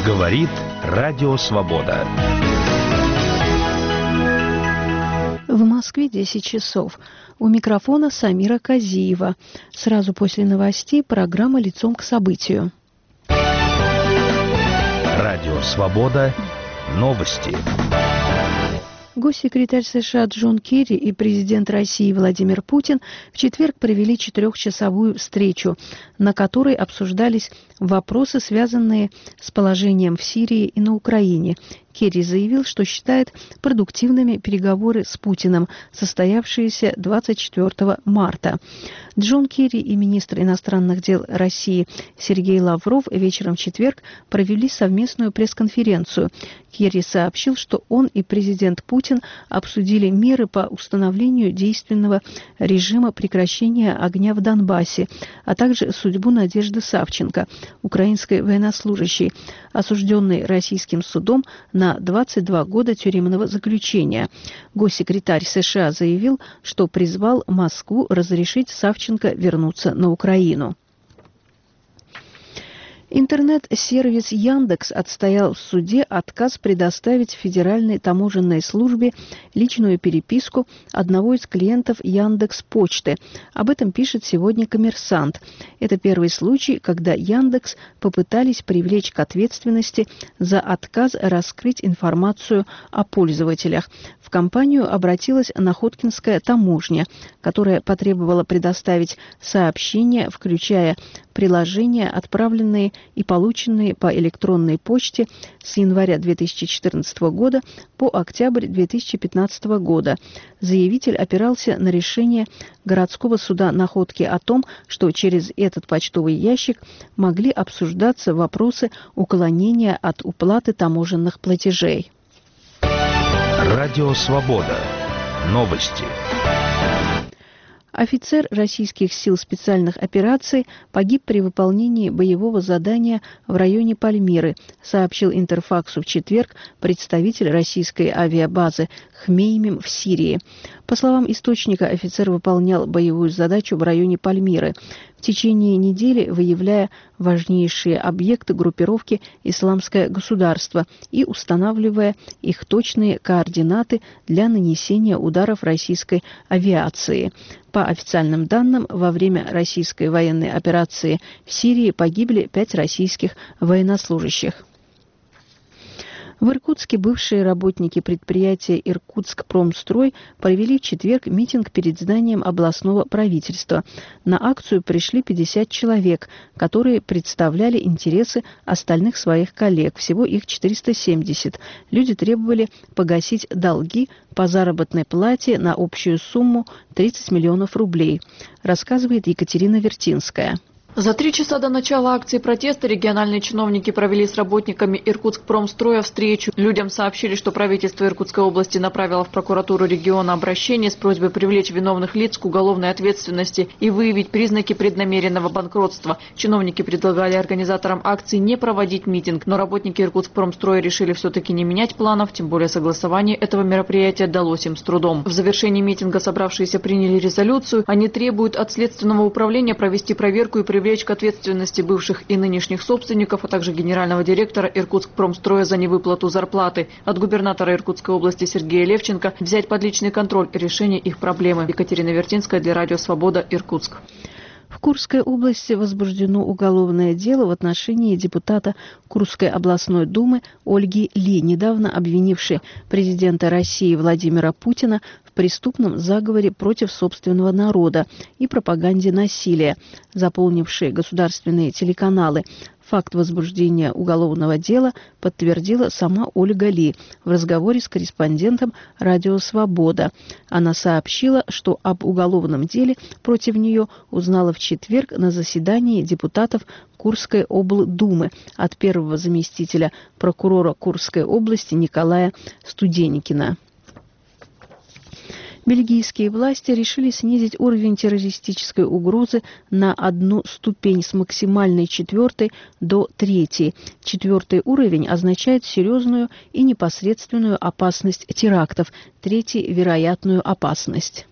Говорит Радио Свобода. В Москве 10 часов. У микрофона Самира Казиева. Сразу после новостей программа «Лицом к событию». Радио Свобода. Новости. Госсекретарь США Джон Керри и президент России Владимир Путин в четверг провели 4-часовую встречу, на которой обсуждались вопросы, связанные с положением в Сирии и на Украине. Керри заявил, что считает продуктивными переговоры с Путиным, состоявшиеся 24 марта. Джон Керри и министр иностранных дел России Сергей Лавров вечером в четверг провели совместную пресс-конференцию. Керри сообщил, что он и президент Путин обсудили меры по установлению действенного режима прекращения огня в Донбассе, а также судьбу Надежды Савченко, украинской военнослужащей, осужденной российским судом на 22 года тюремного заключения. Госсекретарь США заявил, что призвал Москву разрешить Савченко вернуться на Украину. Интернет-сервис Яндекс отстоял в суде отказ предоставить Федеральной таможенной службе личную переписку одного из клиентов Яндекс.Почты. Об этом пишет сегодня «Коммерсант». Это первый случай, когда Яндекс попытались привлечь к ответственности за отказ раскрыть информацию о пользователях. В компанию обратилась Находкинская таможня, которая потребовала предоставить сообщения, включая приложения, отправленные и полученные по электронной почте с января 2014 года по октябрь 2015 года. Заявитель опирался на решение городского суда Находки о том, что через этот почтовый ящик могли обсуждаться вопросы уклонения от уплаты таможенных платежей. Радио Свобода. Новости. Офицер российских сил специальных операций погиб при выполнении боевого задания в районе Пальмиры, сообщил Интерфаксу в четверг представитель российской авиабазы Хмеймим в Сирии. По словам источника, офицер выполнял боевую задачу в районе Пальмиры, в течение недели выявляя важнейшие объекты группировки «Исламское государство» и устанавливая их точные координаты для нанесения ударов российской авиации. По официальным данным, во время российской военной операции в Сирии погибли 5 российских военнослужащих. В Иркутске бывшие работники предприятия «Иркутскпромстрой» провели в четверг митинг перед зданием областного правительства. На акцию пришли 50 человек, которые представляли интересы остальных своих коллег. Всего их 470. Люди требовали погасить долги по заработной плате на общую сумму 30 миллионов рублей, рассказывает Екатерина Вертинская. За 3 часа до начала акции протеста региональные чиновники провели с работниками Иркутскпромстроя встречу. Людям сообщили, что правительство Иркутской области направило в прокуратуру региона обращение с просьбой привлечь виновных лиц к уголовной ответственности и выявить признаки преднамеренного банкротства. Чиновники предлагали организаторам акции не проводить митинг, но работники Иркутскпромстроя решили все-таки не менять планов, тем более согласование этого мероприятия далось им с трудом. В завершении митинга собравшиеся приняли резолюцию. Они требуют от Следственного управления провести проверку и привлечь к ответственности бывших и нынешних собственников, а также генерального директора Иркутскпромстроя за невыплату зарплаты. От губернатора Иркутской области Сергея Левченко взять под личный контроль решение их проблемы. Екатерина Вертинская для Радио Свобода, Иркутск. В Курской области возбуждено уголовное дело в отношении депутата Курской областной думы Ольги Ли, недавно обвинившей президента России Владимира Путина в преступном заговоре против собственного народа и пропаганде насилия, заполнившей государственные телеканалы. Факт возбуждения уголовного дела подтвердила сама Ольга Ли в разговоре с корреспондентом «Радио Свобода». Она сообщила, что об уголовном деле против нее узнала в четверг на заседании депутатов Курской облдумы от первого заместителя прокурора Курской области Николая Студеникина. Бельгийские власти решили снизить уровень террористической угрозы на одну ступень с максимальной 4 до 3. 4 уровень означает серьезную и непосредственную опасность терактов, 3 – вероятную опасность.